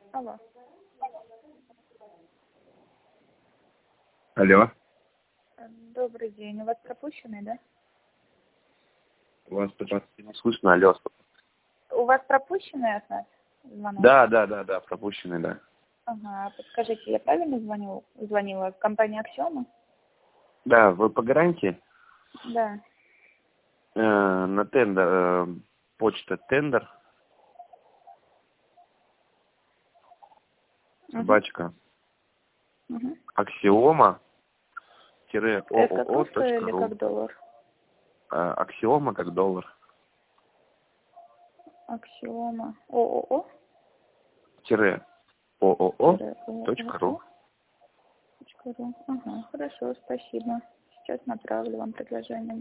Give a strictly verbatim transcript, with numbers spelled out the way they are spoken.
Алло. Алло. Добрый день. У вас пропущенный, да? У вас почти не слышно, алло. У вас пропущенный от нас звонок? Да, да, да, да, пропущенный, да. Ага, подскажите, я правильно звоню, звонила? Компания Аксиома? Да, вы по гарантии? Да. Э, на тендер, э, почта тендер, собачка, Угу. аксиома, тире Это как ООО русская точка или ру. как доллар? Э, аксиома как доллар. Аксиома. ООО? Тире ООО Тире точка ру. ООО. Точка ру. Ага, хорошо, спасибо. Сейчас направлю вам предложение.